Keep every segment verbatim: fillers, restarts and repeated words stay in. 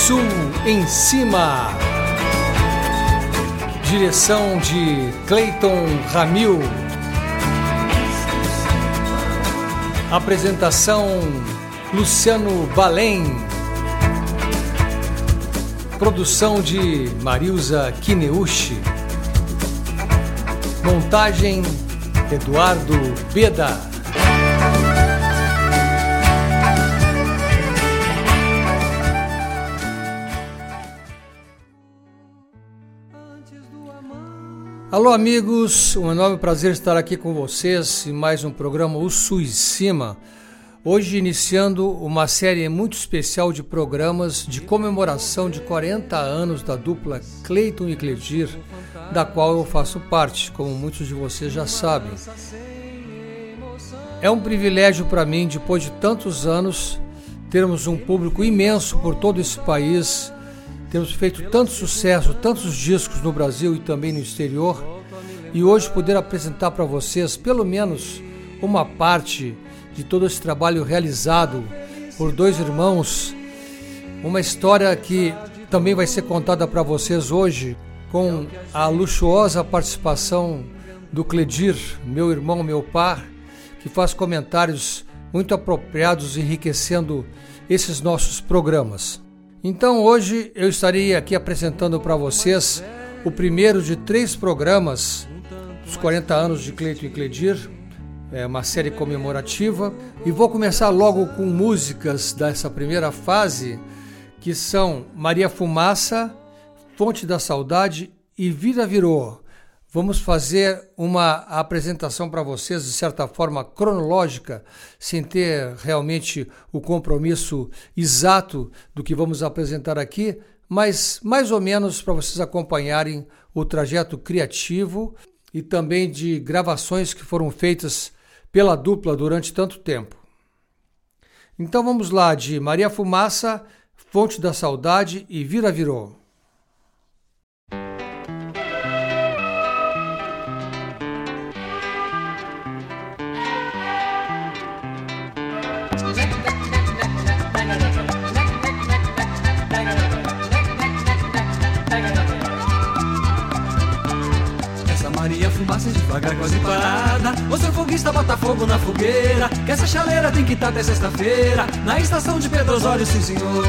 Sul em Cima. Direção de Cleiton Ramil. Apresentação Luciano Balém. Produção de Marilza Kineuchi. Montagem Eduardo Beda. Alô amigos, um enorme prazer estar aqui com vocês em mais um programa O Sul em Cima. Hoje iniciando uma série muito especial de programas de comemoração de quarenta anos da dupla Cleiton e Cledir, da qual eu faço parte, como muitos de vocês já sabem. É um privilégio para mim, depois de tantos anos, termos um público imenso por todo esse país. Temos feito tanto sucesso, tantos discos no Brasil e também no exterior, e hoje poder apresentar para vocês pelo menos uma parte de todo esse trabalho realizado por dois irmãos, uma história que também vai ser contada para vocês hoje com a luxuosa participação do Cledir, meu irmão, meu par, que faz comentários muito apropriados, enriquecendo esses nossos programas. Então hoje eu estarei aqui apresentando para vocês o primeiro de três programas dos quarenta anos de Cleiton e Cledir, é uma série comemorativa, e vou começar logo com músicas dessa primeira fase, que são Maria Fumaça, Fonte da Saudade e Vida Virou. Vamos fazer uma apresentação para vocês, de certa forma cronológica, sem ter realmente o compromisso exato do que vamos apresentar aqui, mas mais ou menos para vocês acompanharem o trajeto criativo e também de gravações que foram feitas pela dupla durante tanto tempo. Então vamos lá, de Maria Fumaça, Fonte da Saudade e Vida Virou. Fumaça devagar, quase parada. O seu foguista bota fogo na fogueira, que essa chaleira tem que estar até sexta-feira na estação de Pedro Osório, sim senhor.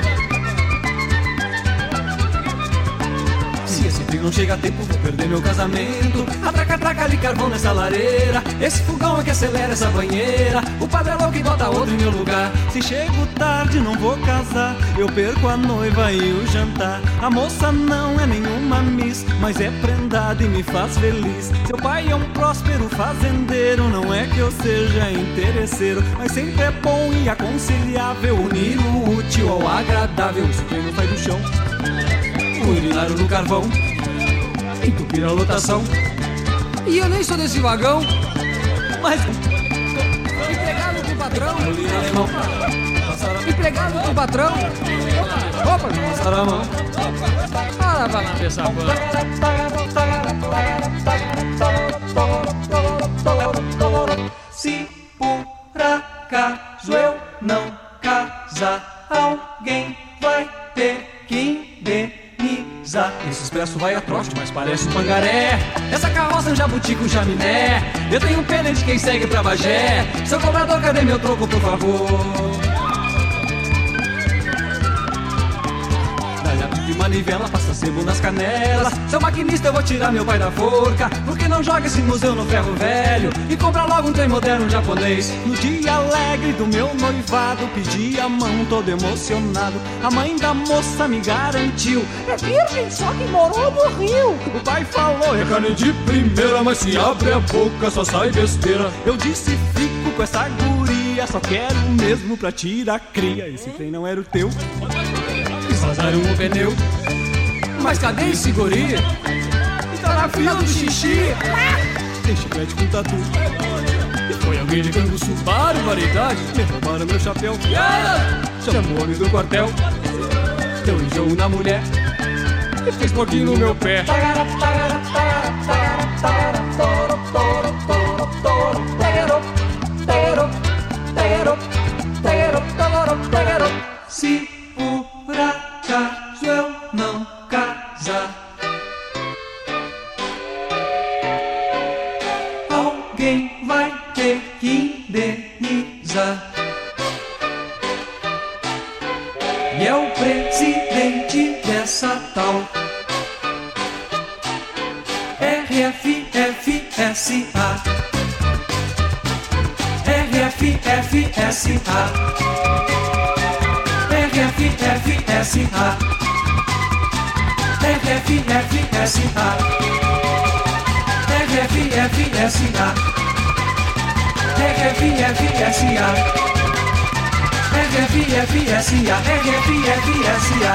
Se esse frio não chega a tempo, vou perder meu casamento. Atraca, traca ali carvão nessa lareira. Esse fogão é que acelera essa banheira. O padre é louco e bota outro em meu lugar. Se chego tarde não vou casar, eu perco a noiva e o jantar. A moça não é nenhuma miss, mas é prendada e me faz feliz. Seu pai é um próspero fazendeiro, não é que eu seja interesseiro, mas sempre é bom e aconselhável unir o útil ao agradável. Isso quem não sai do chão, o urinário no carvão, entupir a lotação. E eu nem sou desse vagão, mas empregado do patrão, empregado do patrão. Opa, passar a mão. Ora, vai lá ver essa banda. Se por acaso eu não casar, alguém vai ter que indenizar. Esse expresso vai a trote, mas parece um pangaré. Essa carroça é um jabuti com chaminé. Eu tenho pena de quem segue pra Bagé. Seu cobrador, cadê meu troco, por favor? De manivela, passa sebo nas canelas. Seu maquinista, eu vou tirar meu pai da forca. Por que não joga esse museu no ferro velho e compra logo um trem moderno japonês? No dia alegre do meu noivado, pedi a mão todo emocionado. A mãe da moça me garantiu: é virgem, só que morou no Rio. O pai falou: é carne de primeira, mas se abre a boca só sai besteira. Eu disse: fico com essa guria, só quero mesmo pra tirar cria. Esse trem não era o teu, vazaram o pneu. Mas cadê esse guri? Tá na fila do xixi. Tem chiclete com tatu. E foi alguém de Canguçu, barbaridade. Me roubaram meu chapéu. Chamou o homem do quartel. Deu enjoo na mulher e fez porquinho no meu pé. Se por alguém vai ter que indenizar. E é o presidente dessa tal R F F S A. R F F S A. R F F S A. R F F S A. R F F S A. R F F S A. R F F S A. R F F S A.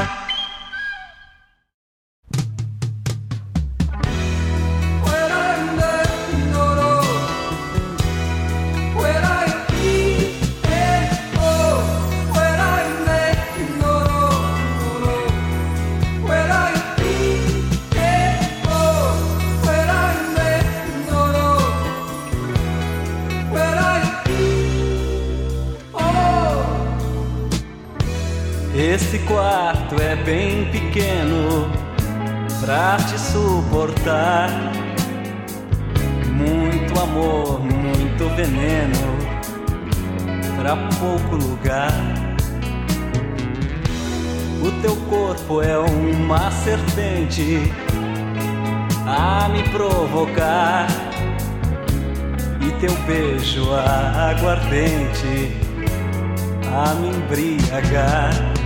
Esse quarto é bem pequeno pra te suportar. Muito amor, muito veneno pra pouco lugar. O teu corpo é uma serpente a me provocar, e teu beijo aguardente a me embriagar.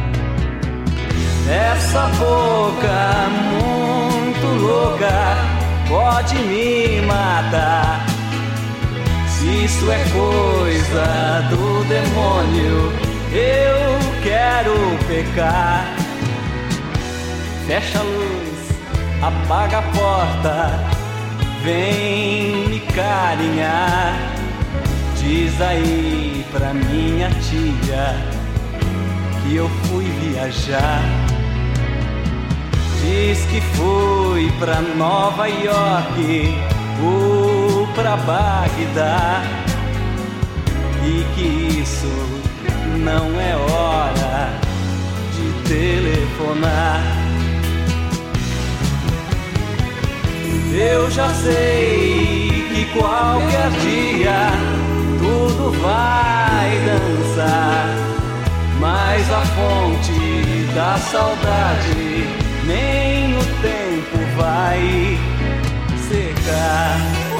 Essa boca muito louca pode me matar. Se isso é coisa do demônio, eu quero pecar. Fecha a luz, apaga a porta, vem me carinhar. Diz aí pra minha tia que eu fui viajar. Diz que fui pra Nova York ou pra Bagdá, e que isso não é hora de telefonar. Eu já sei que qualquer dia tudo vai dançar, mas a fonte da saudade nem o tempo vai secar.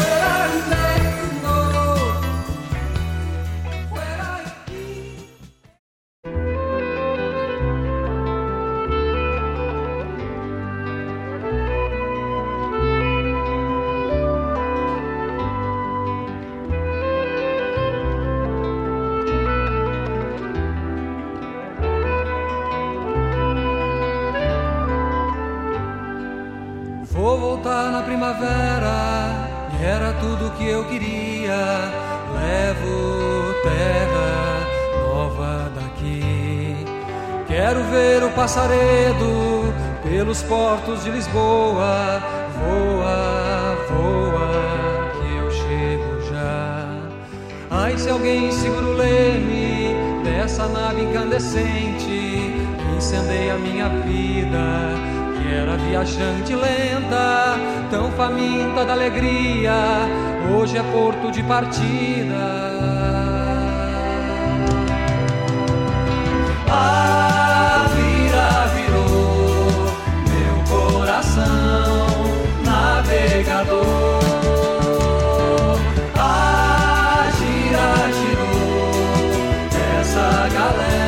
Vou voltar na primavera, e era tudo que eu queria. Levo terra nova daqui. Quero ver o passaredo pelos portos de Lisboa. Voa, voa, que eu chego já. Ai, se alguém segura o leme dessa nave incandescente que incendeia a minha vida. Era viajante lenta, tão faminta da alegria, hoje é porto de partida. A vira virou meu coração navegador. A gira girou essa galera.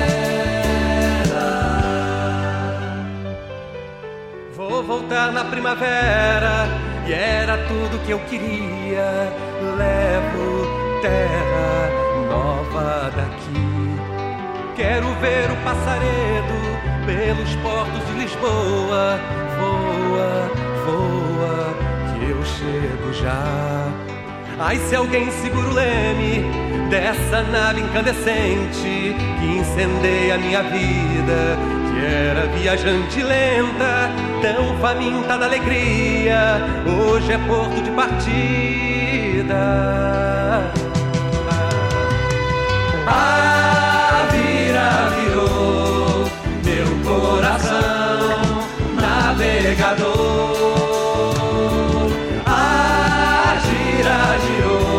Vou voltar na primavera, e era tudo que eu queria. Levo terra nova daqui. Quero ver o passaredo pelos portos de Lisboa. Voa, voa, que eu chego já. Ai, se alguém segura o leme dessa nave incandescente que incendeia a minha vida, que era viajante lenta, tão faminta da alegria, hoje é porto de partida. A vira virou meu coração navegador. A gira girou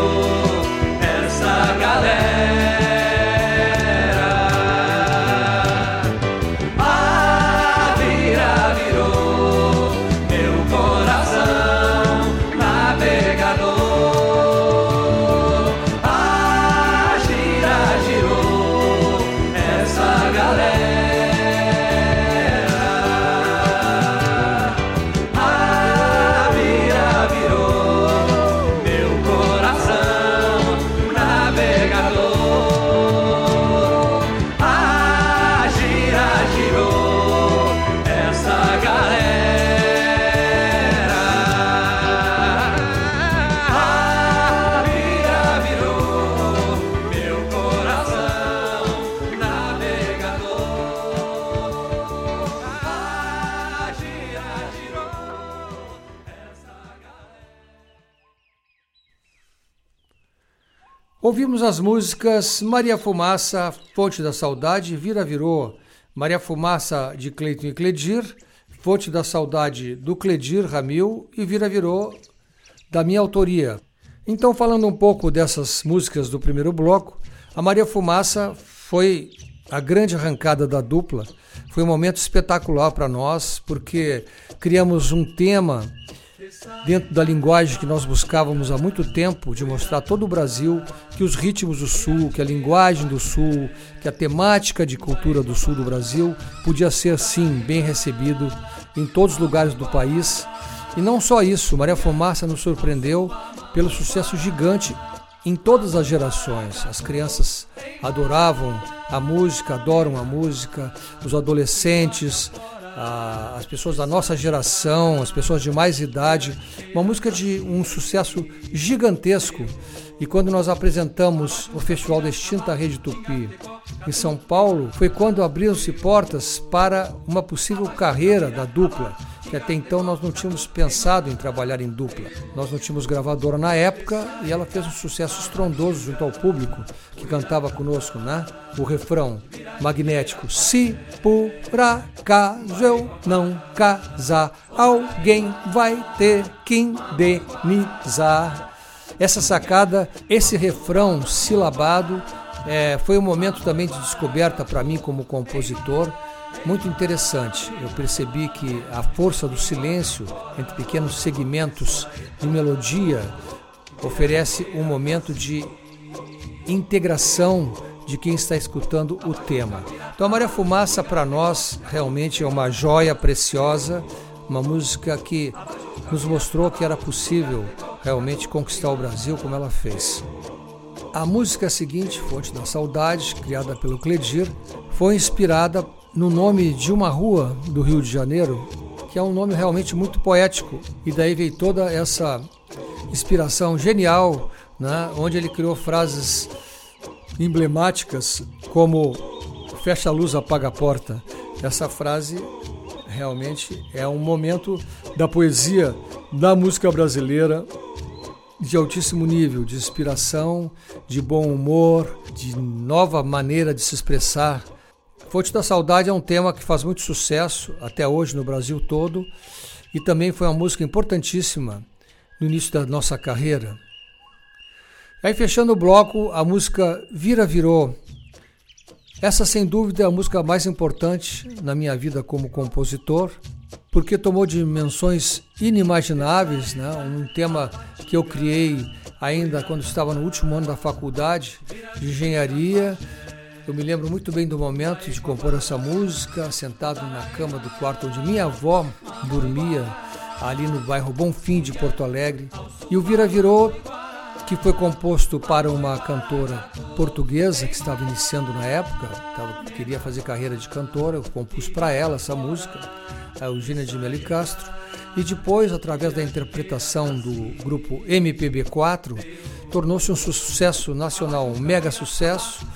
Ouvimos as músicas Maria Fumaça, Fonte da Saudade, Vira Virou, Maria Fumaça de Cleiton e Cledir, Fonte da Saudade do Cledir Ramil e Vira Virou da minha autoria. Então, falando um pouco dessas músicas do primeiro bloco, a Maria Fumaça foi a grande arrancada da dupla, foi um momento espetacular para nós, porque criamos um tema dentro da linguagem que nós buscávamos há muito tempo, de mostrar a todo o Brasil que os ritmos do Sul, que a linguagem do Sul, que a temática de cultura do Sul do Brasil podia ser, sim, bem recebido em todos os lugares do país. E não só isso, Maria Fumaça nos surpreendeu pelo sucesso gigante em todas as gerações. As crianças adoravam a música, adoram a música, os adolescentes, a, as pessoas da nossa geração, as pessoas de mais idade. Uma música de um sucesso gigantesco. E quando nós apresentamos o Festival da Extinta Rede Tupi em São Paulo, foi quando abriram-se portas para uma possível carreira da dupla, que até então nós não tínhamos pensado em trabalhar em dupla. Nós não tínhamos gravadora na época e ela fez um sucesso estrondoso junto ao público que cantava conosco, né? O refrão magnético: se por acaso eu não casar, alguém vai ter que indenizar. Essa sacada, esse refrão silabado, é, foi um momento também de descoberta para mim como compositor, muito interessante. Eu percebi que a força do silêncio entre pequenos segmentos de melodia oferece um momento de integração de quem está escutando o tema. Então a Maria Fumaça para nós realmente é uma joia preciosa, uma música que nos mostrou que era possível realmente conquistar o Brasil como ela fez. A música seguinte, Fonte da Saudade, criada pelo Cledir, foi inspirada no nome de uma rua do Rio de Janeiro, que é um nome realmente muito poético, e daí veio toda essa inspiração genial, né, onde ele criou frases emblemáticas como fecha a luz, apaga a porta. Essa frase realmente é um momento da poesia da música brasileira de altíssimo nível, de inspiração, de bom humor, de nova maneira de se expressar. Fonte da Saudade é um tema que faz muito sucesso até hoje no Brasil todo e também foi uma música importantíssima no início da nossa carreira. Aí, fechando o bloco, a música Vira Virou. Essa, sem dúvida, é a música mais importante na minha vida como compositor, porque tomou dimensões inimagináveis, né? Um tema que eu criei ainda quando estava no último ano da faculdade de engenharia. Eu me lembro muito bem do momento de compor essa música, sentado na cama do quarto onde minha avó dormia, ali no bairro Bonfim de Porto Alegre. E o Vira Virou, que foi composto para uma cantora portuguesa que estava iniciando na época, tava, queria fazer carreira de cantora, eu compus para ela essa música, a Eugênia de Melo Castro, e depois, através da interpretação do grupo M P B quatro, tornou-se um sucesso nacional, um mega sucesso,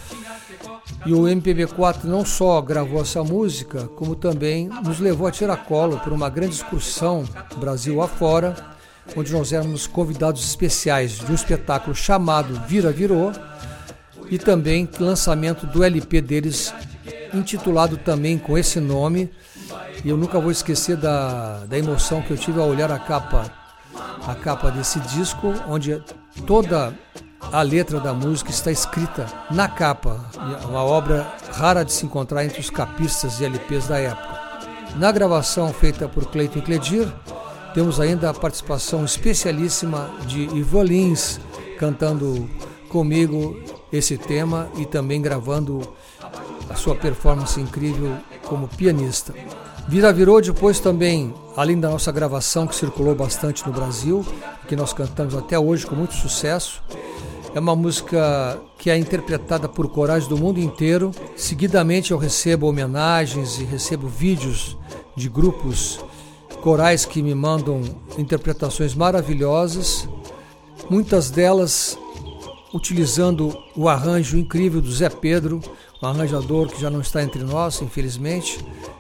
e o M P B quatro não só gravou essa música, como também nos levou a tiracolo por uma grande excursão Brasil afora, onde nós éramos convidados especiais de um espetáculo chamado Vira Virou e também lançamento do L P deles, intitulado também com esse nome. E eu nunca vou esquecer da, da emoção que eu tive ao olhar a capa, a capa desse disco, onde toda a letra da música está escrita na capa, uma obra rara de se encontrar entre os capistas e L Ps da época. Na gravação feita por Cleiton e Cledir, temos ainda a participação especialíssima de Ivan Lins cantando comigo esse tema e também gravando a sua performance incrível como pianista. Vira Virou depois também, além da nossa gravação que circulou bastante no Brasil, que nós cantamos até hoje com muito sucesso, é uma música que é interpretada por corais do mundo inteiro. Seguidamente eu recebo homenagens e recebo vídeos de grupos corais que me mandam interpretações maravilhosas, muitas delas utilizando o arranjo incrível do Zé Pedro, um arranjador que já não está entre nós, infelizmente,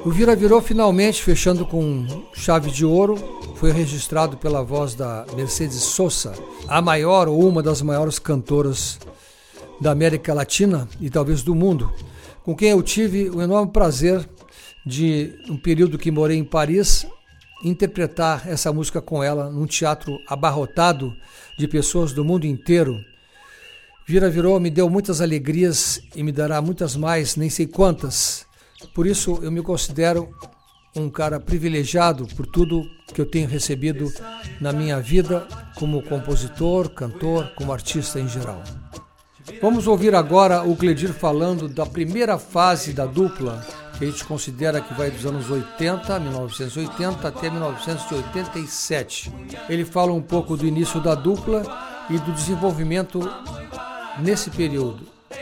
O Vira Virou, finalmente, fechando com chave de ouro, foi registrado pela voz da Mercedes Sosa, a maior ou uma das maiores cantoras da América Latina e talvez do mundo, com quem eu tive o enorme prazer de, um período que morei em Paris, interpretar essa música com ela num teatro abarrotado de pessoas do mundo inteiro. Vira Virou me deu muitas alegrias e me dará muitas mais, nem sei quantas. Por isso eu me considero um cara privilegiado por tudo que eu tenho recebido na minha vida como compositor, cantor, como artista em geral. Vamos ouvir agora o Cledir falando da primeira fase da dupla, que a gente considera que vai dos anos oitenta, mil novecentos e oitenta até mil novecentos e oitenta e sete. Ele fala um pouco do início da dupla e do desenvolvimento nesse período.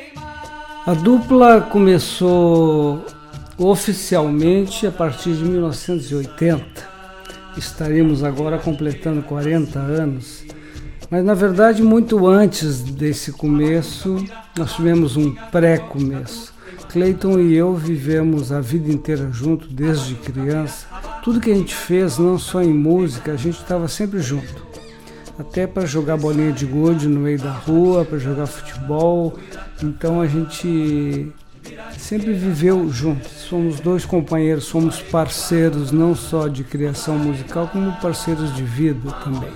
A dupla começou oficialmente a partir de mil novecentos e oitenta. Estaremos agora completando quarenta anos. Mas, na verdade, muito antes desse começo, nós tivemos um pré-começo. Cleiton e eu vivemos a vida inteira junto, desde criança. Tudo que a gente fez, não só em música, a gente estava sempre junto. Até para jogar bolinha de gude no meio da rua, para jogar futebol. Então a gente sempre viveu juntos. Somos dois companheiros, somos parceiros não só de criação musical, como parceiros de vida também.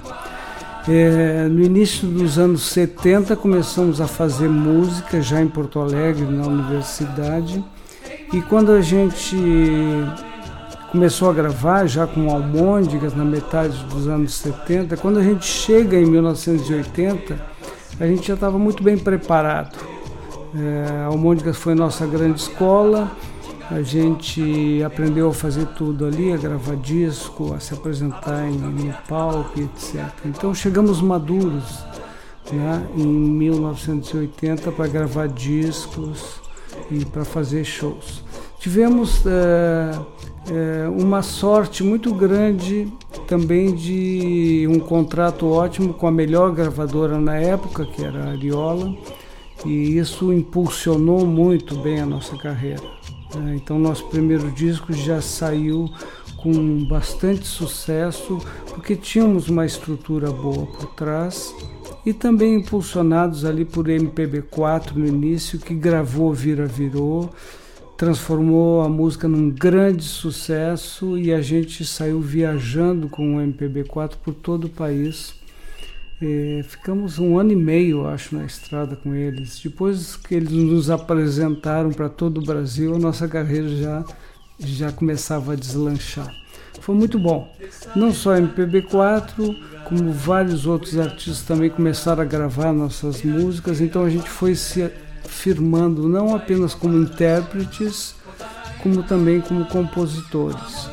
É, no início dos anos setenta começamos a fazer música já em Porto Alegre, na universidade, e quando a gente começou a gravar já com Almôndegas na metade dos anos setenta, quando a gente chega em mil novecentos e oitenta, a gente já estava muito bem preparado. É, Almôndegas foi nossa grande escola, a gente aprendeu a fazer tudo ali, a gravar disco, a se apresentar em, no palco, etcétera. Então chegamos maduros, né, em mil novecentos e oitenta para gravar discos e para fazer shows. Tivemos é, é, uma sorte muito grande também de um contrato ótimo com a melhor gravadora na época, que era a Ariola, e isso impulsionou muito bem a nossa carreira. Então nosso primeiro disco já saiu com bastante sucesso, porque tínhamos uma estrutura boa por trás e também impulsionados ali por M P B quatro no início, que gravou Vira Virou, transformou a música num grande sucesso e a gente saiu viajando com o M P B quatro por todo o país. É, ficamos um ano e meio, acho, na estrada com eles. Depois que eles nos apresentaram para todo o Brasil, a nossa carreira já, já começava a deslanchar. Foi muito bom. Não só M P B quatro, como vários outros artistas também começaram a gravar nossas músicas, então a gente foi se firmando não apenas como intérpretes, como também como compositores.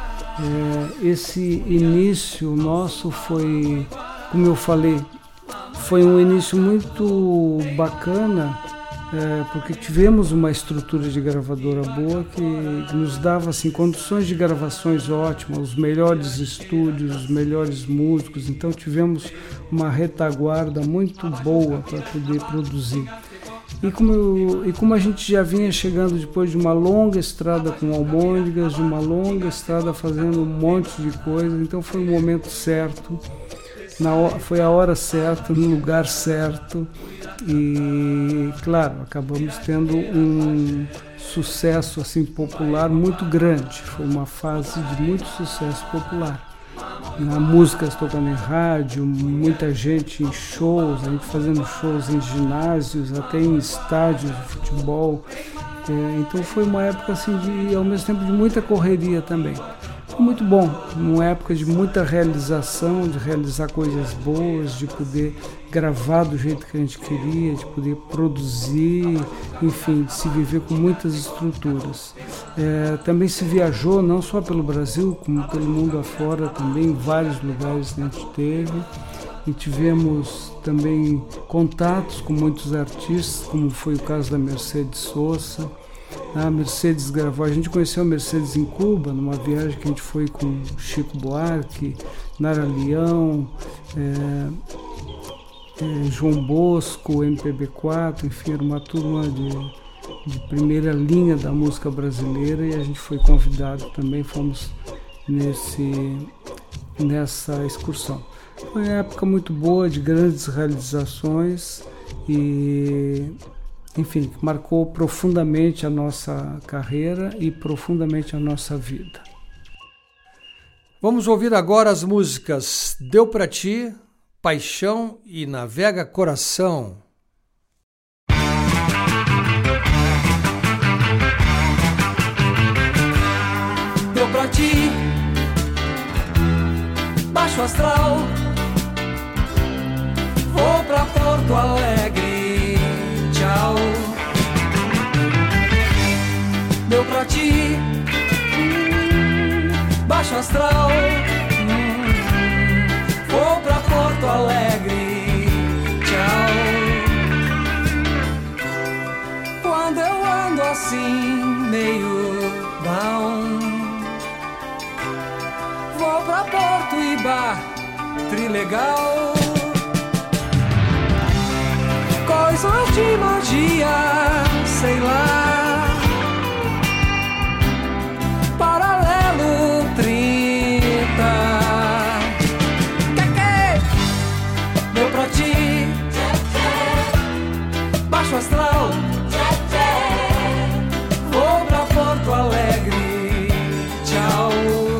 É, esse início nosso foi, como eu falei, foi um início muito bacana, é, porque tivemos uma estrutura de gravadora boa que nos dava assim, condições de gravações ótimas, os melhores estúdios, os melhores músicos, então tivemos uma retaguarda muito boa para poder produzir. E como, eu, e como a gente já vinha chegando depois de uma longa estrada com Almôndegas, de uma longa estrada fazendo um monte de coisa, então foi o momento certo, na hora, foi a hora certa, no lugar certo, e claro, acabamos tendo um sucesso assim, popular muito grande, foi uma fase de muito sucesso popular. Na músicas tocando em rádio, muita gente em shows, a gente fazendo shows em ginásios, até em estádios de futebol. É, então foi uma época assim de, ao mesmo tempo, de muita correria também. Foi muito bom, uma época de muita realização, de realizar coisas boas, de poder gravar do jeito que a gente queria, de poder produzir, enfim, de se viver com muitas estruturas. É, também se viajou não só pelo Brasil, como pelo mundo afora, também em vários lugares que a gente teve, e tivemos também contatos com muitos artistas, como foi o caso da Mercedes Sosa. A Mercedes gravou, a gente conheceu a Mercedes em Cuba, numa viagem que a gente foi com Chico Buarque, Nara Leão, é, é, João Bosco, M P B quatro, enfim, era uma turma de, de primeira linha da música brasileira, e a gente foi convidado também, fomos nesse, nessa excursão. Foi uma época muito boa, de grandes realizações e, enfim, marcou profundamente a nossa carreira e profundamente a nossa vida. Vamos ouvir agora as músicas Deu Pra Ti, Paixão e Navega Coração. Deu pra ti, baixo astral, vou pra Porto Alegre, tchau. Deu pra ti, baixo astral, vou pra Porto Alegre, tchau. Quando eu ando assim, meio down, vou pra Porto Iba, Trilegal. Coisas de magia, sei lá, paralelo trinta. Que que deu pra ti, baixo astral, vou pra Porto Alegre, tchau.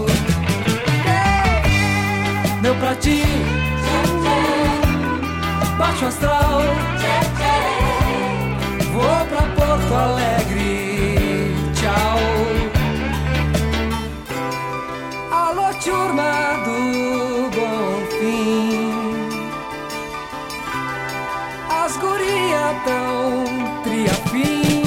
Deu pra ti, baixo astral, vou pra Porto Alegre, tchau. Alô, turma do Bonfim, as gurias tão triafim.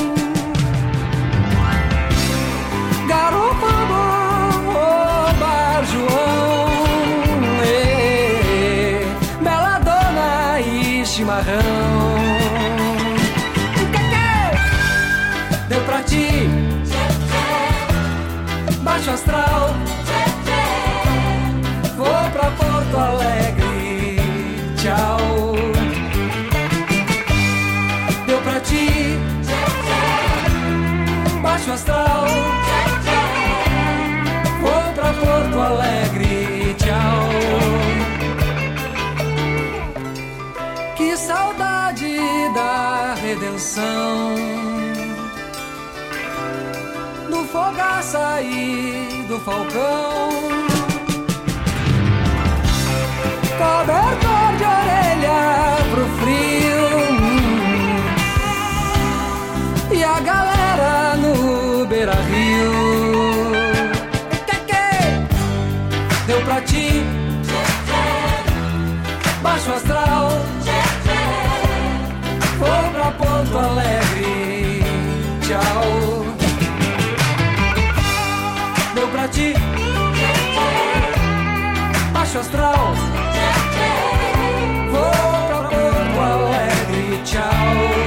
Garopa bom, ô Bar João, ê, bela dona e chimarrão. Que que deu pra ti, baixo astral, vou pra Porto Alegre, tchau. Deu pra ti, baixo astral, vou pra Porto Alegre, tchau. Que saudade da redenção, do Fogaça e do Falcão, cobertor de orelha pro frio, e a galera no Beira-Rio. Que que deu pra ti, baixo astral, vou pra Porto Alegre, tchau. Deu pra ti, baixo astral, vou pra Porto Alegre, tchau.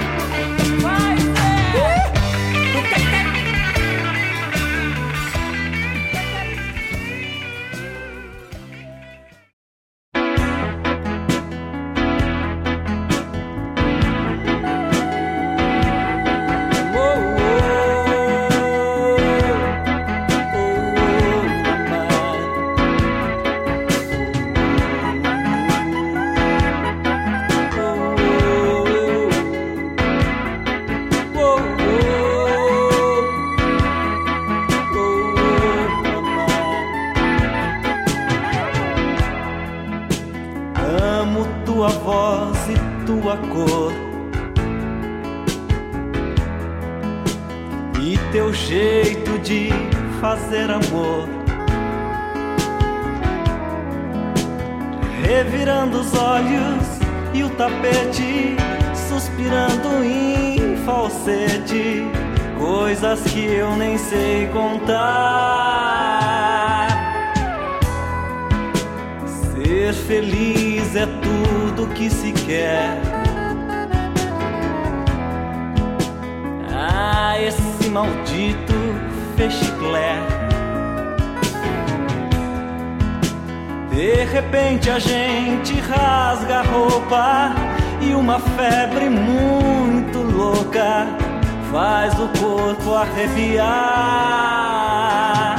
Fazer amor, revirando os olhos e o tapete, suspirando em falsete, coisas que eu nem sei contar. Ser feliz é tudo que se quer. Ah, esse maldito fechiclé. De repente a gente rasga a roupa e uma febre muito louca faz o corpo arrepiar.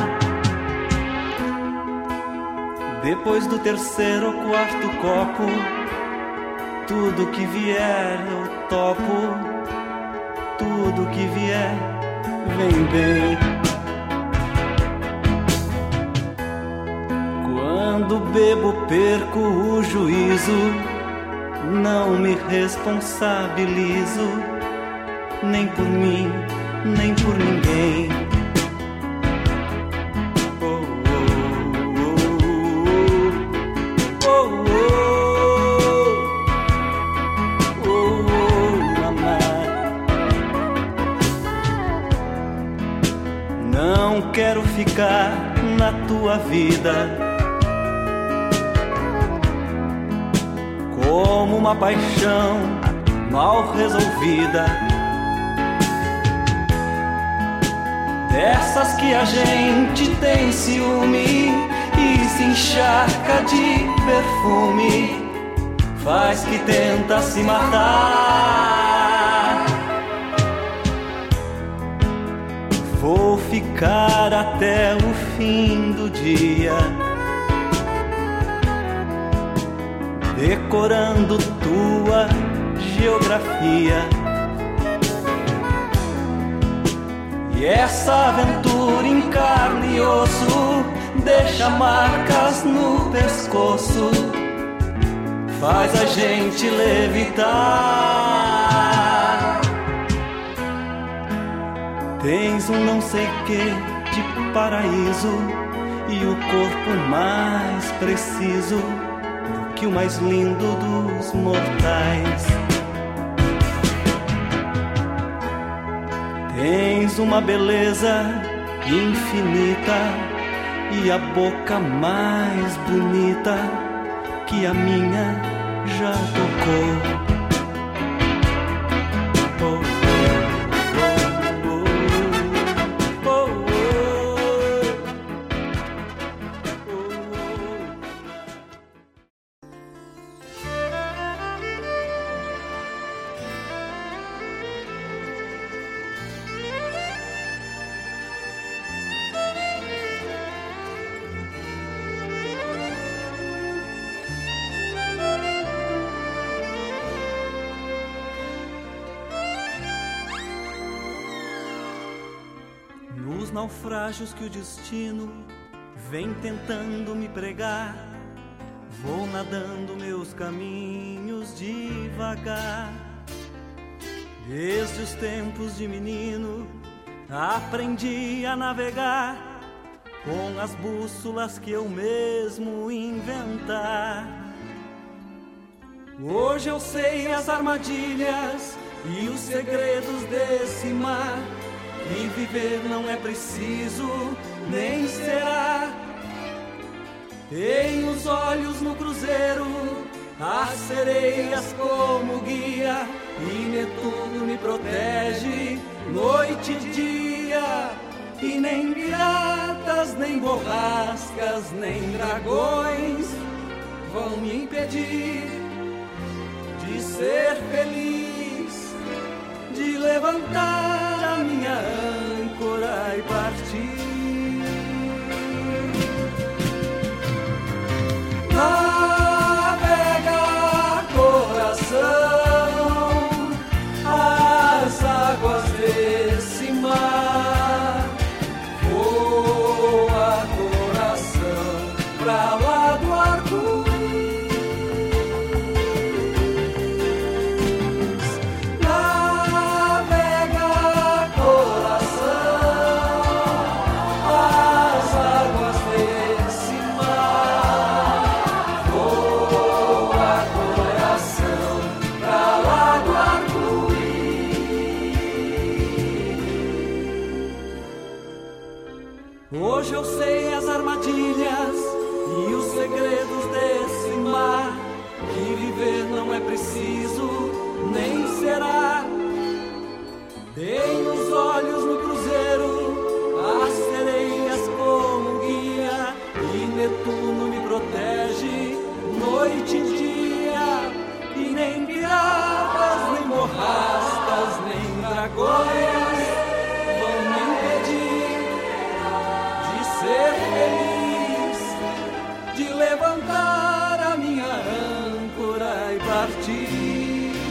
Depois do terceiro ou quarto copo, tudo que vier eu topo, tudo que vier vem bem. Quando bebo perco o juízo, não me responsabilizo, nem por mim, nem por ninguém. Oh, oh, oh, oh, oh, oh, amar. Não quero ficar na tua vida como uma paixão mal resolvida, dessas que a gente tem ciúme e se encharca de perfume, faz que tenta se matar. Vou ficar até o fim do dia, decorando tua geografia. E essa aventura em carne e osso deixa marcas no pescoço, faz a gente levitar. Tens um não sei que de paraíso e o corpo mais preciso que o mais lindo dos mortais. Tens uma beleza infinita e a boca mais bonita que a minha já tocou. Naufrágios que o destino vem tentando me pregar, vou nadando meus caminhos devagar. Desde os tempos de menino aprendi a navegar com as bússolas que eu mesmo inventar. Hoje eu sei as armadilhas e os segredos desse mar, e viver não é preciso, nem será. Tenho os olhos no cruzeiro, as sereias como guia, e Netuno me protege noite e dia. E nem piratas, nem borrascas, nem dragões vão me impedir de ser feliz, de levantar a minha âncora e partir. Navega, coração, as águas desse mar. Voa, coração, pra lá do arco-íris. Hoje eu sei as armadilhas e os segredos desse mar, que viver não é preciso, nem será. Tenho os olhos no cruzeiro, as sereias como guia, e Netuno me protege noite e dia. E nem piratas, nem borrascas, nem dragões partir.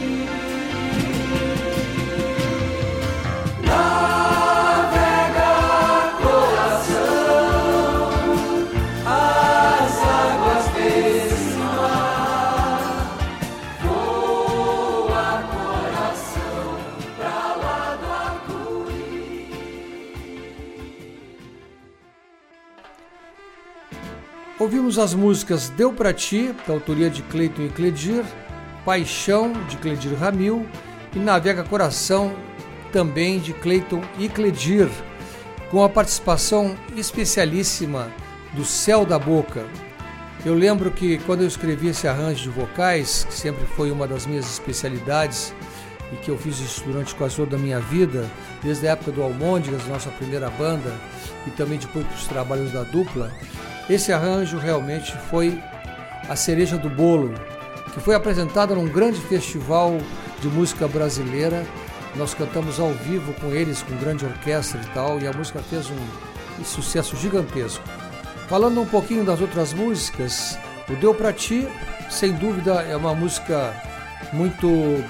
Ouvimos as músicas Deu Pra Ti, da autoria de Cleiton e Cledir, Paixão, de Cledir Ramil, e Navega Coração, também de Cleiton e Cledir, com a participação especialíssima do Céu da Boca. Eu lembro que quando eu escrevi esse arranjo de vocais, que sempre foi uma das minhas especialidades, e que eu fiz isso durante quase toda a minha vida, desde a época do Almôndegas, nossa primeira banda, e também depois dos trabalhos da dupla, esse arranjo realmente foi a cereja do bolo, que foi apresentado num grande festival de música brasileira. Nós cantamos ao vivo com eles, com grande orquestra e tal, e a música fez um, um sucesso gigantesco. Falando um pouquinho das outras músicas, o Deu Pra Ti, sem dúvida, é uma música muito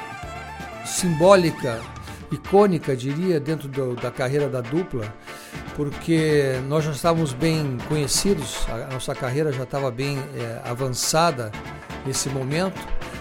simbólica, icônica, diria, dentro do, da carreira da dupla, porque nós já estávamos bem conhecidos, a nossa carreira já estava bem é, avançada nesse momento,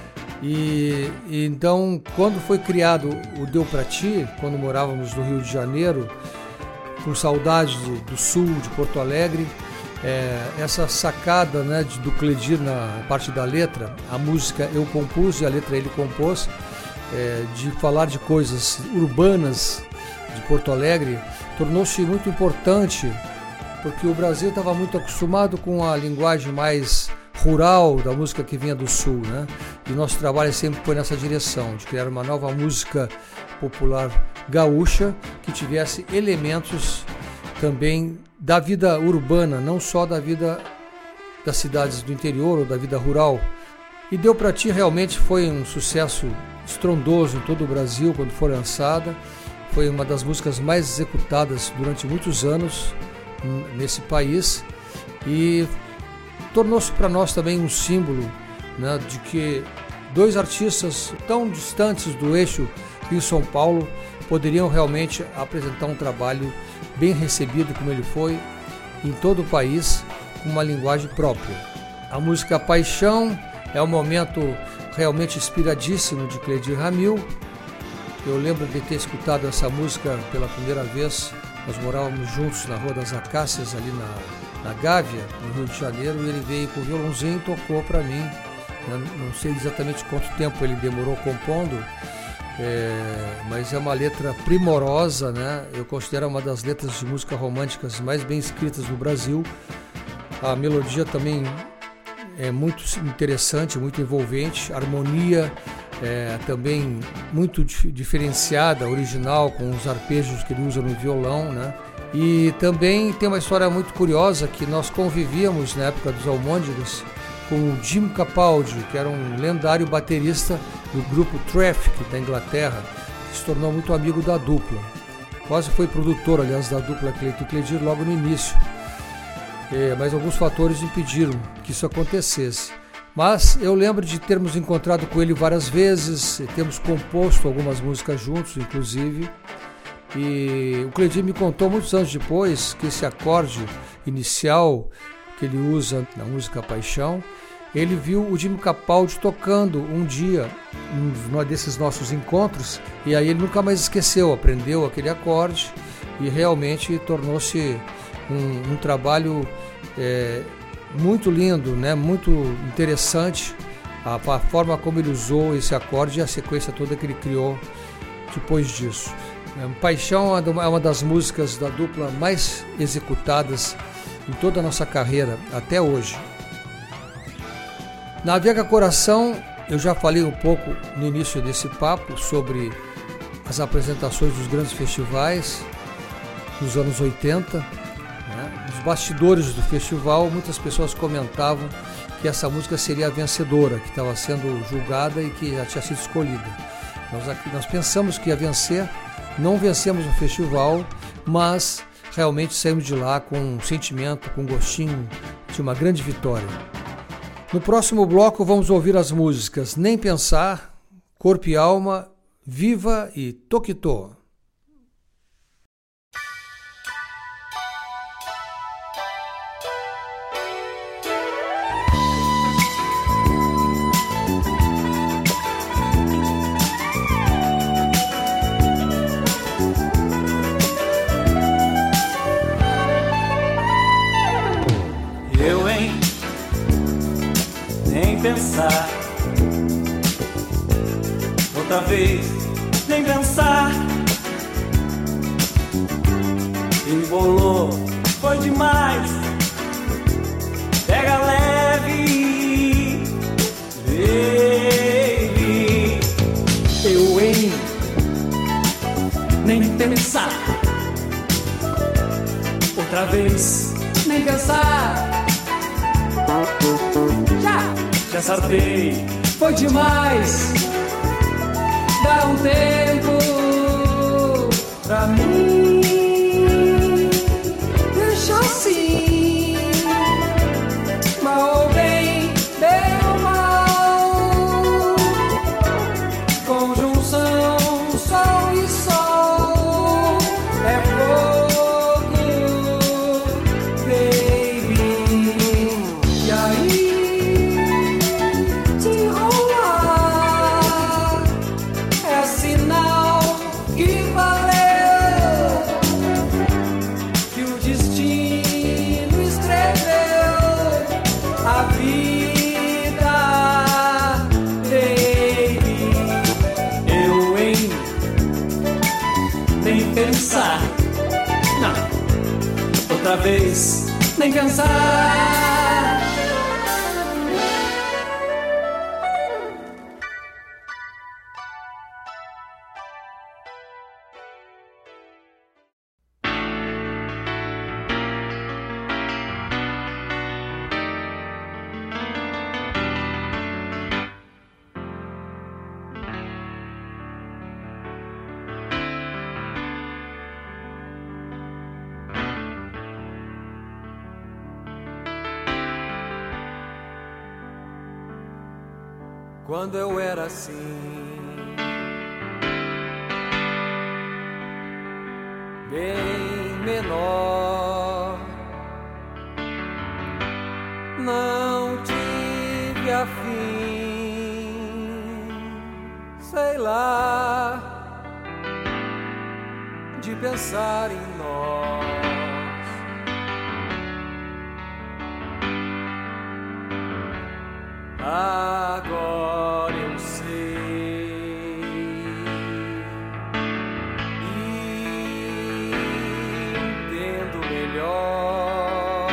e, e então quando foi criado o Deu Pra Ti, quando morávamos no Rio de Janeiro, com saudade de, do sul, de Porto Alegre, é, essa sacada, né, de, do Cledir na parte da letra, a música eu compus e a letra ele compôs, é, de falar de coisas urbanas de Porto Alegre, tornou-se muito importante, porque o Brasil estava muito acostumado com a linguagem mais rural da música que vinha do sul, né? E nosso trabalho sempre foi nessa direção, de criar uma nova música popular gaúcha que tivesse elementos também da vida urbana, não só da vida das cidades do interior ou da vida rural. E Deu Pra Ti realmente foi um sucesso estrondoso em todo o Brasil quando foi lançada. Foi uma das músicas mais executadas durante muitos anos nesse país e tornou-se para nós também um símbolo, né, de que dois artistas tão distantes do eixo Rio-São Paulo poderiam realmente apresentar um trabalho bem recebido como ele foi em todo o país, com uma linguagem própria. A música Paixão é um momento realmente inspiradíssimo de Cledir Ramil. Eu lembro de ter escutado essa música pela primeira vez, nós morávamos juntos na Rua das Acácias, ali na, na Gávea, no Rio de Janeiro, e ele veio com o violãozinho e tocou para mim. Eu não sei exatamente quanto tempo ele demorou compondo, é, mas é uma letra primorosa, né? Eu considero uma das letras de música românticas mais bem escritas no Brasil. A melodia também é muito interessante, muito envolvente, a harmonia é também muito dif- diferenciada, original, com os arpejos que ele usa no violão, né? E também tem uma história muito curiosa, que nós convivíamos na época dos Almôndegas com o Jim Capaldi, que era um lendário baterista do grupo Traffic da Inglaterra, que se tornou muito amigo da dupla. Quase foi produtor, aliás, da dupla Cleiton e Cledir logo no início. É, mas alguns fatores impediram que isso acontecesse. Mas eu lembro de termos encontrado com ele várias vezes, temos composto algumas músicas juntos, inclusive. E o Cledir me contou muitos anos depois que esse acorde inicial que ele usa na música Paixão, ele viu o Jim Capaldi tocando um dia, num desses nossos encontros, e aí ele nunca mais esqueceu, aprendeu aquele acorde e realmente tornou-se um, um trabalho é, muito lindo, né? Muito interessante, a, a forma como ele usou esse acorde e a sequência toda que ele criou depois disso. Paixão é uma das músicas da dupla mais executadas em toda a nossa carreira até hoje. Navega Coração, eu já falei um pouco no início desse papo sobre as apresentações dos grandes festivais nos anos oitenta. Né? Nos bastidores do festival, muitas pessoas comentavam que essa música seria a vencedora, que estava sendo julgada e que já tinha sido escolhida. Nós, aqui, nós pensamos que ia vencer, não vencemos o festival, mas realmente saímos de lá com um sentimento, com um gostinho de uma grande vitória. No próximo bloco vamos ouvir as músicas Nem Pensar, Corpo e Alma, Viva e Toquitô. Eu, hein? Nem pensar. Outra vez, nem pensar. Embolou, foi demais. Pega leve, baby. Eu, hein? Nem pensar. Outra vez, nem pensar. Já, Já acertei. foi demais. Dá um tempo pra mim. Deixa assim, mal ou bem, bem ou mal. Conjunção, sol e sol é fogo, baby. E aí, se rolar, é sinal que valeu, que o destino escreveu a vida, baby. Eu, hein? Nem pensar. Não, Outra vez, nem pensar. Quando eu era assim, bem menor, não tive a fim, sei lá, de pensar em nós. Agora eu sei e entendo melhor.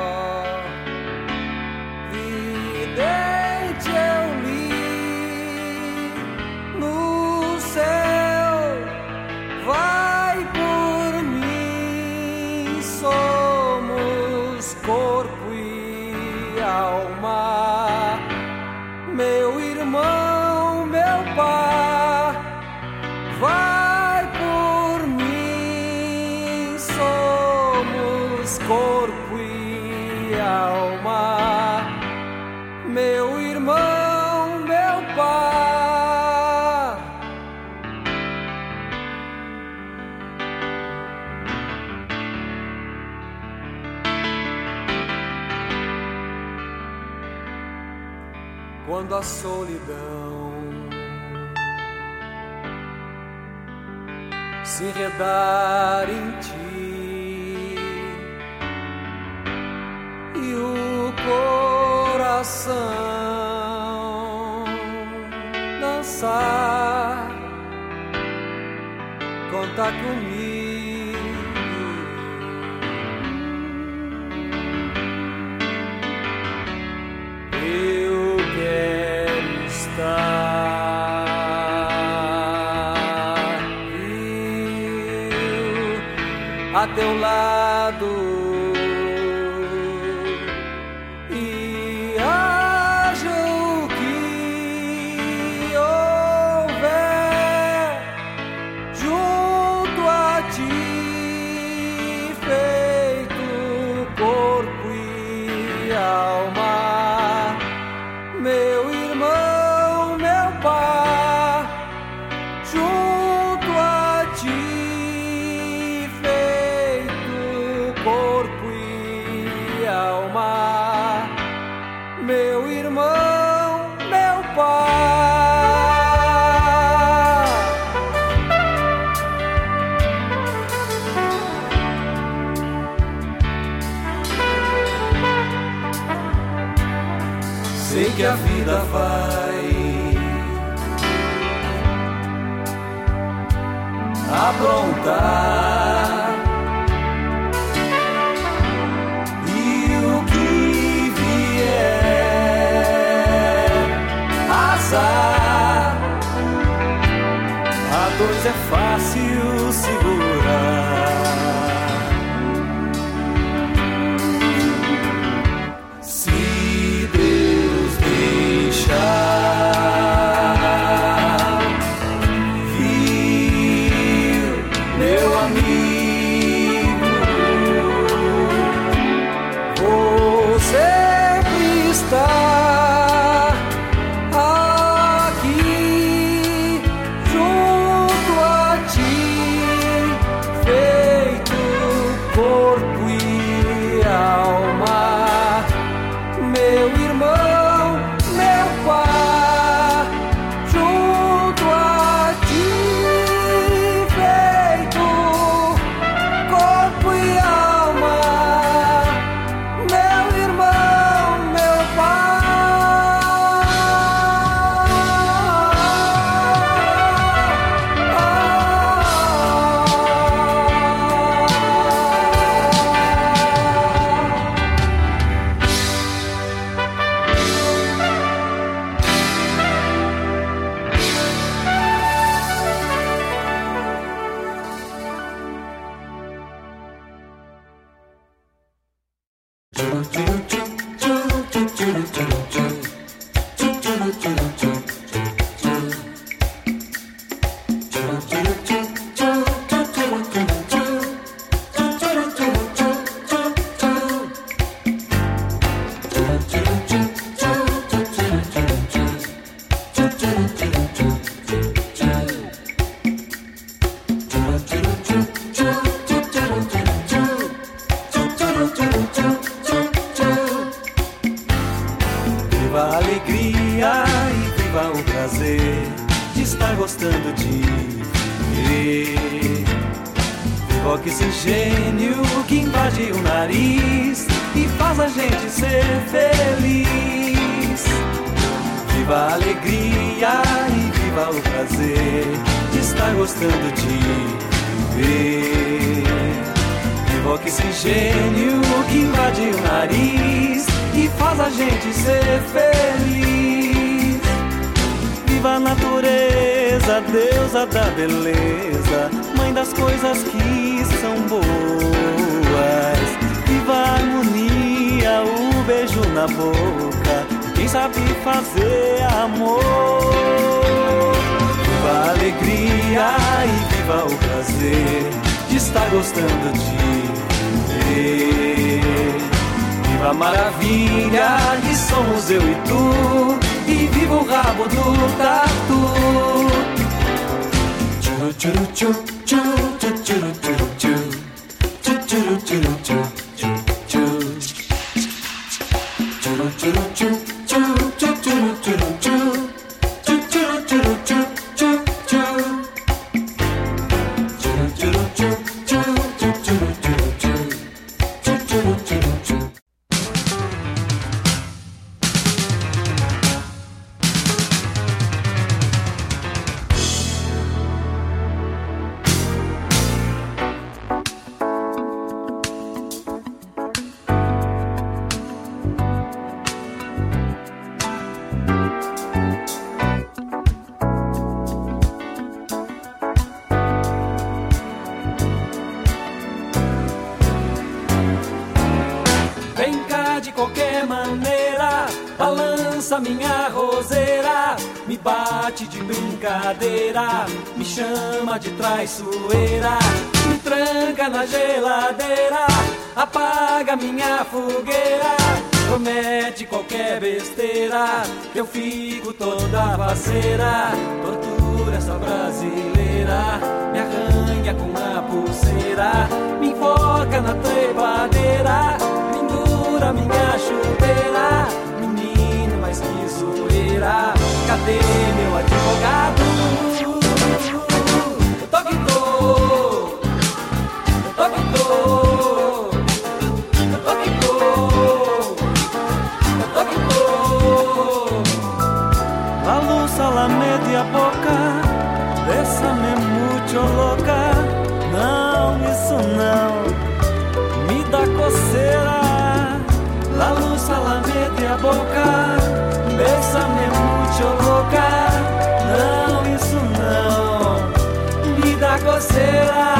Vidente eu li no céu, vai por mim, somos corpo e alma. Meu irmão, meu pai, vai por mim, somos corpo e alma. Meu irmão, meu pai. Quando a solidão se enredar em ti e o coração dançar, conta comigo. Eu quero estar, viu, a teu lado e haja o que houver junto a ti, feito corpo e alma. que a vida vai aprontar, e o que vier azar, a dois é fácil segurar. Se Deus deixar, viu, meu amigo, vou sempre estar aqui junto a ti, feito corpo e alma, meu irmão, meu pai, junto a ti, feito corpo e alma, meu irmão, meu Viva a alegria e viva o prazer de estar gostando de viver. Viva o oxigênio que invade o nariz e faz a gente ser feliz. Viva a alegria e viva o prazer de estar gostando de viver. Viva o oxigênio que invade o nariz e faz a gente ser feliz. Viva a natureza, deusa da beleza, mãe das coisas que são boas. Viva a harmonia, o beijo na boca, quem sabe fazer amor. Viva a alegria e viva o prazer de estar gostando de viver. Viva a maravilha que somos eu e tu, e viva o rabo do tatu. Tchuru tchuru tchu, tchuru tchuru tchuru tchu, tchuru tchuru tchu, tchu. Tchuru tchuru tchu, tchuru tchuru tchuru tchu, tchuru tchuru tchu, tchu tchu. Tchuru tchuru tchu, tchuru tchuru tchuru tchu, tchuru tchuru tchu. Qualquer maneira, balança minha roseira, me bate de brincadeira, me chama de traiçoeira, me tranca na geladeira, apaga minha fogueira, promete qualquer besteira, eu fico toda faceira, tortura essa brasileira, me arranha com a pulseira, me enfoca na trepadeira, minha chuteira, menino, mas que zoeira, cadê meu advogado? Eu tô que tô, eu tô que tô, eu tô que tô, eu tô que tô. a la media boca, bésame mucho loca. Não, isso não me dá coceira. La luz a la media boca, bésame mucho loca. Não, isso não me dá coceira.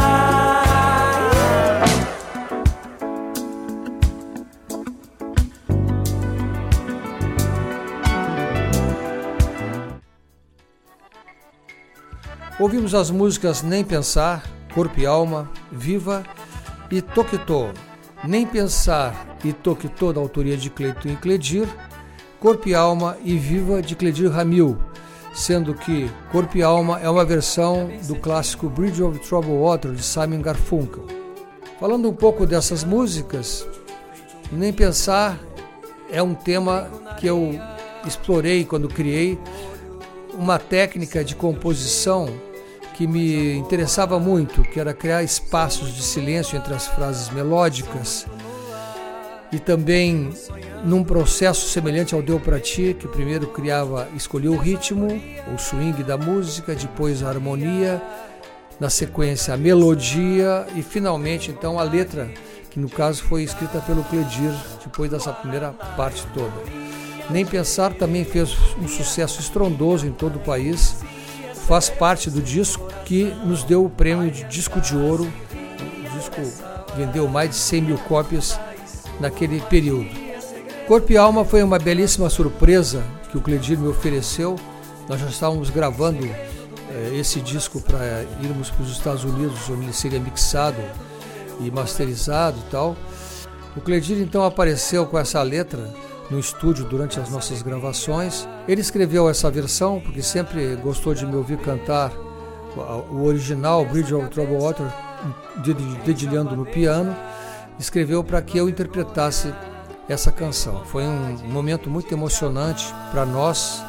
Ouvimos as músicas Nem Pensar, Corpo e Alma, Viva e Toquitô. Nem Pensar e Toquitô, da autoria de Cleiton e Cledir, Corpo e Alma e Viva, de Cledir Ramil, sendo que Corpo e Alma é uma versão do clássico Bridge over Troubled Water, de Simon Garfunkel. Falando um pouco dessas músicas, Nem Pensar é um tema que eu explorei quando criei uma técnica de composição que me interessava muito, que era criar espaços de silêncio entre as frases melódicas, e também num processo semelhante ao Deu Pra Ti, que primeiro criava, escolhia o ritmo, o swing da música, depois a harmonia, na sequência a melodia e finalmente então a letra, que no caso foi escrita pelo Cledir, depois dessa primeira parte toda. Nem Pensar também fez um sucesso estrondoso em todo o país, faz parte do disco que nos deu o prêmio de disco de ouro. O disco vendeu mais de cem mil cópias naquele período. Corpo e Alma foi uma belíssima surpresa que o Cledir me ofereceu. Nós já estávamos gravando eh, esse disco para irmos para os Estados Unidos, onde ele seria mixado e masterizado e tal. O Cledir então apareceu com essa letra no estúdio durante as nossas gravações. Ele escreveu essa versão porque sempre gostou de me ouvir cantar o original Bridge over Troubled Water, dedilhando no piano. Escreveu para que eu interpretasse essa canção. Foi um momento muito emocionante para nós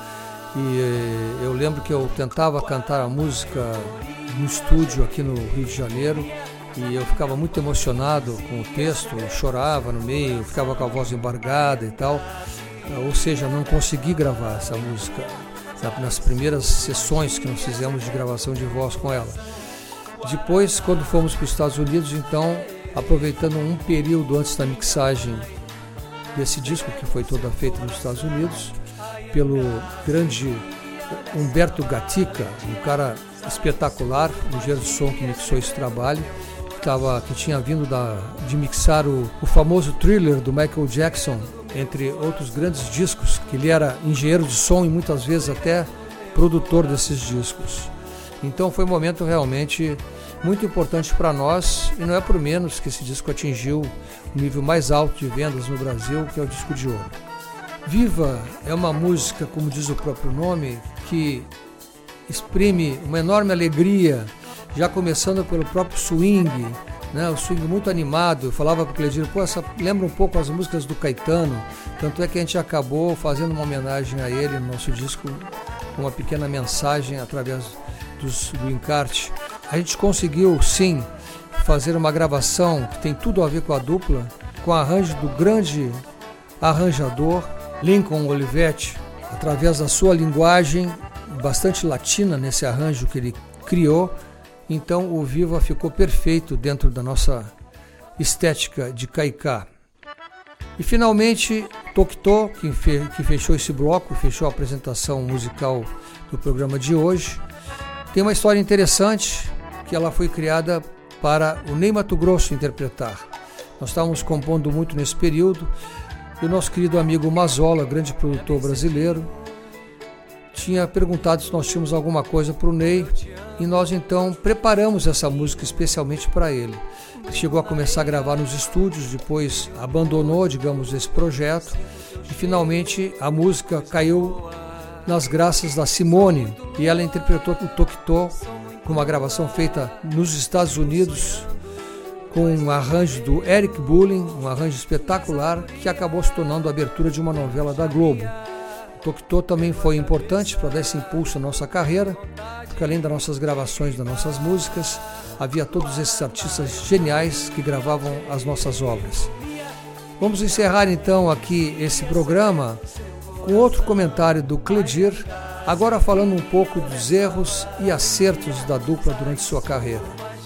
e eu lembro que eu tentava cantar a música no estúdio aqui no Rio de Janeiro e eu ficava muito emocionado com o texto, eu chorava no meio, ficava com a voz embargada e tal, ou seja, não consegui gravar essa música nas primeiras sessões que nós fizemos de gravação de voz com ela. Depois, quando fomos para os Estados Unidos, então, aproveitando um período antes da mixagem desse disco, que foi toda feita nos Estados Unidos, pelo grande Humberto Gatica, um cara espetacular, um engenheiro de som que mixou esse trabalho, Tava, que tinha vindo da, de mixar o, o famoso Thriller do Michael Jackson, entre outros grandes discos, que ele era engenheiro de som e muitas vezes até produtor desses discos. Então foi um momento realmente muito importante para nós e não é por menos que esse disco atingiu o nível mais alto de vendas no Brasil, que é o disco de ouro. Viva é uma música, como diz o próprio nome, que exprime uma enorme alegria, já começando pelo próprio swing, né? O swing muito animado. Eu falava para o Cledir, pô, essa lembra um pouco as músicas do Caetano, tanto é que a gente acabou fazendo uma homenagem a ele no nosso disco, com uma pequena mensagem através dos, do encarte. A gente conseguiu, sim, fazer uma gravação que tem tudo a ver com a dupla, com arranjo do grande arranjador Lincoln Olivetti, através da sua linguagem bastante latina nesse arranjo que ele criou. Então o Viva ficou perfeito dentro da nossa estética de Caicá. E finalmente Toquitô, que, fe, que fechou esse bloco, fechou a apresentação musical do programa de hoje. Tem uma história interessante, que ela foi criada para o Ney Matogrosso interpretar. Nós estávamos compondo muito nesse período e o nosso querido amigo Mazola, grande produtor brasileiro, tinha perguntado se nós tínhamos alguma coisa para o Ney e nós então preparamos essa música especialmente para ele. Ele chegou a começar a gravar nos estúdios, depois abandonou, digamos, esse projeto e finalmente a música caiu nas graças da Simone e ela interpretou o Toquitô com uma gravação feita nos Estados Unidos com um arranjo do Eric Bulling, um arranjo espetacular que acabou se tornando a abertura de uma novela da Globo. Toquitô também foi importante para dar esse impulso à nossa carreira, porque além das nossas gravações das nossas músicas, havia todos esses artistas geniais que gravavam as nossas obras. Vamos encerrar então aqui esse programa com outro comentário do Cledir, Agora falando um pouco dos erros e acertos da dupla durante sua carreira.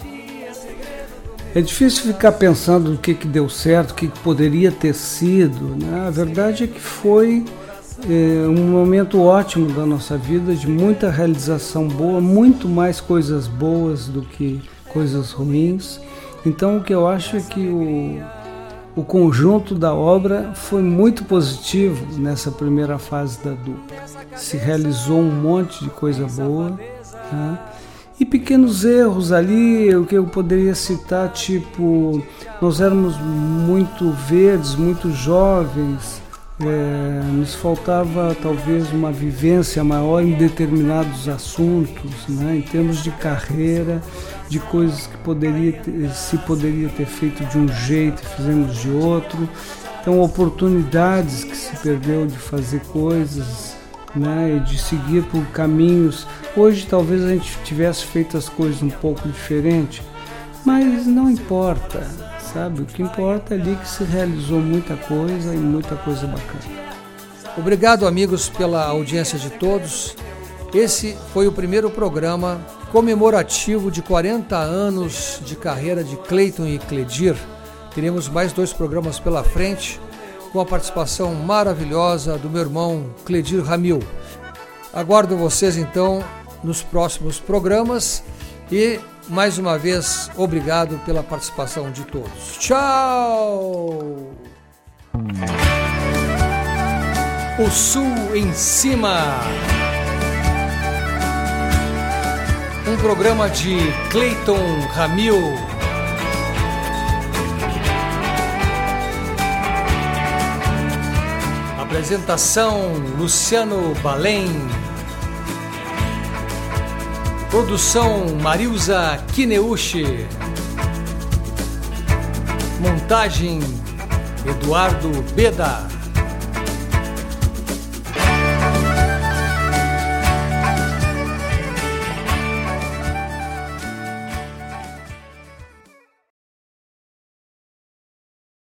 É difícil ficar pensando no que, que deu certo, o que, que poderia ter sido, né? A verdade é que foi é, um momento ótimo da nossa vida, de muita realização boa, muito mais coisas boas do que coisas ruins. Então o que eu acho é que o, o conjunto da obra foi muito positivo nessa primeira fase da dupla. Se realizou um monte de coisa boa, né? E pequenos erros ali, o que eu poderia citar, tipo, nós éramos muito verdes, muito jovens, é, nos faltava talvez uma vivência maior em determinados assuntos, né, em termos de carreira, de coisas que poderia ter, se poderia ter feito de um jeito e fizemos de outro. Então, oportunidades que se perdeu de fazer coisas, né, e de seguir por caminhos. Hoje talvez a gente tivesse feito as coisas um pouco diferente, mas não importa, sabe? O que importa é ali que se realizou muita coisa e muita coisa bacana. Obrigado, amigos, pela audiência de todos. Esse foi o primeiro programa comemorativo de quarenta anos de carreira de Cleiton e Cledir. Teremos mais dois programas pela frente, com a participação maravilhosa do meu irmão Cledir Ramil. Aguardo vocês então nos próximos programas e, mais uma vez, obrigado pela participação de todos. Tchau! O Sul em Cima. Um programa de Cleiton Ramil. Apresentação Luciano Balém. Produção Marilza Kineuchi. Montagem Eduardo Beda.